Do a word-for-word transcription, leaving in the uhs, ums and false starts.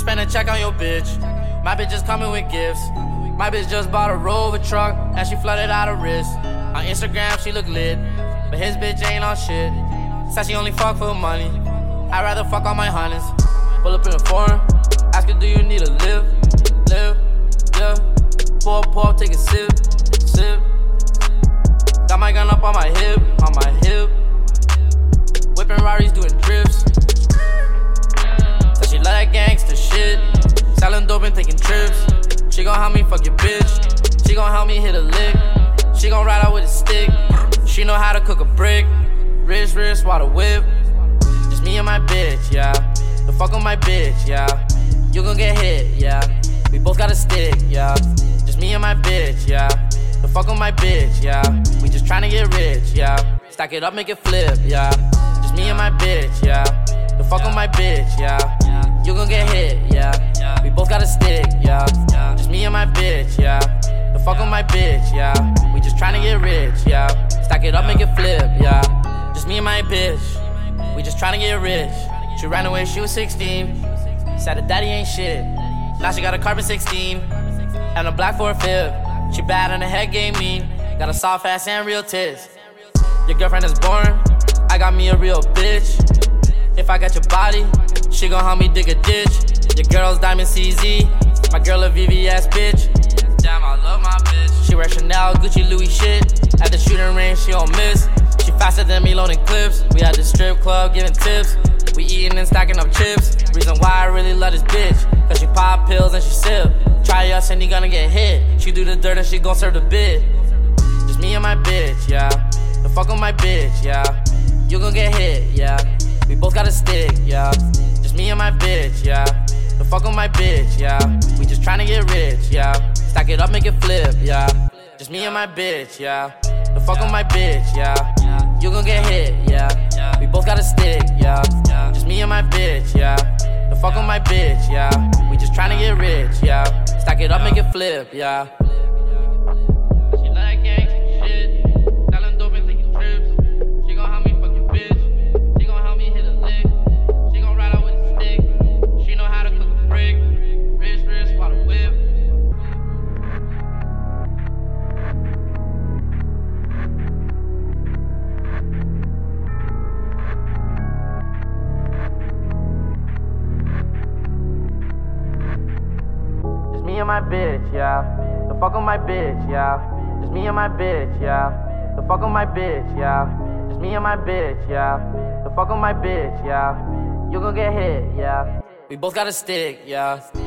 spend a check on your bitch. My bitch just coming with gifts. My bitch just bought a Rover truck and she flooded out her wrist. On Instagram she look lit, but his bitch ain't on shit. Said she only fuck for money. I'd rather fuck all my honeys. Pull up in a foreign, ask her do you need a live, live, yeah. Pour up, pour up, take a sip, sip. Got my gun up on my hip, on my hip. Whipping Rari's doing drifts. Said she love that gangster shit. Selling dope and taking trips. She gon' help me fuck your bitch. She gon' help me hit a lick. She gon' ride out with a stick. She know how to cook a brick. Rich, rich, water whip. Just me and my bitch, yeah. The fuck with my bitch, yeah. You gon' get hit, yeah. We both got a stick, yeah. Just me and my bitch, yeah. The fuck with my bitch, yeah. We just tryna get rich, yeah. Stack it up, make it flip, yeah. Just me and my bitch, yeah. The fuck with my bitch, yeah. You gon' get hit, yeah. We both got a stick, yeah. Just me and my bitch, yeah. The fuck with my bitch, yeah. We just tryna get rich, yeah. Stack it up, make it flip, yeah. Just me and my bitch. We just tryna get rich. She ran away, she was sixteen. Said her daddy ain't shit. Now she got a carbon sixteen and a black four fifth. She bad on the head game mean. Got a soft ass and real tits. Your girlfriend is boring. I got me a real bitch. If I got your body, she gon' help me dig a ditch. Your girl's Diamond C Z. My girl a V V S bitch. Damn, I love my bitch. She wear Chanel, Gucci, Louis shit. At the shooting range, she don't miss. She faster than me loading clips. We at the strip club giving tips. We eating and stacking up chips. Reason why I really love this bitch, cause she pop pills and she sip. Try us and you gonna get hit. She do the dirt and she gon' serve the bit. Just me and my bitch, yeah. The fuck with my bitch, yeah. You gon' get hit, yeah. We both got a stick, yeah. Just me and my bitch, yeah. The fuck with my bitch, yeah. We just tryna get rich, yeah. Stack it up, make it flip, yeah. Just me and my bitch, yeah. The fuck with my bitch, yeah. You gon' get hit, yeah. We both got a stick, yeah. Just me and my bitch, yeah. The fuck with my bitch, yeah. We just tryna get rich, yeah. Stack it up, make it flip, yeah. She like gangsta shit. Selling dope and taking trips. She gon' help me fuck your bitch. She gon' help me hit a lick. She gon' ride out with a stick. She know how to cook a brick. Rich, rich, water whip. Me and my bitch, yeah. The fuck with my bitch, yeah. Just me and my bitch, yeah. The fuck with my bitch, yeah. Just me and my bitch, yeah. The fuck with my bitch, yeah. You gon' get hit, yeah. We both got a stick, yeah.